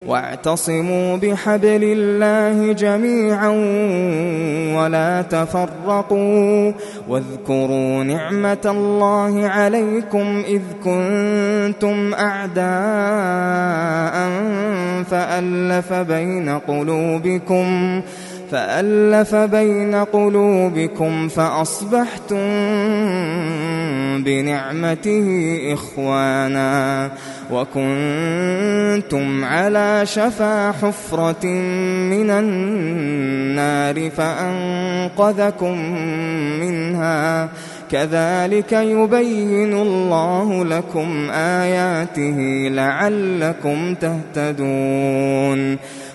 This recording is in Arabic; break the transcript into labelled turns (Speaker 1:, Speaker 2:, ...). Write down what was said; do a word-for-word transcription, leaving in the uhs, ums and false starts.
Speaker 1: واعتصموا بحبل الله جميعا ولا تفرقوا واذكروا نعمة الله عليكم إذ كنتم أعداء فألف بين قلوبكم فألف بين قلوبكم فأصبحتم بنعمته إخوانا وكنتم على شفا حفرة من النار فأنقذكم منها كذلك يبين الله لكم آياته لعلكم تهتدون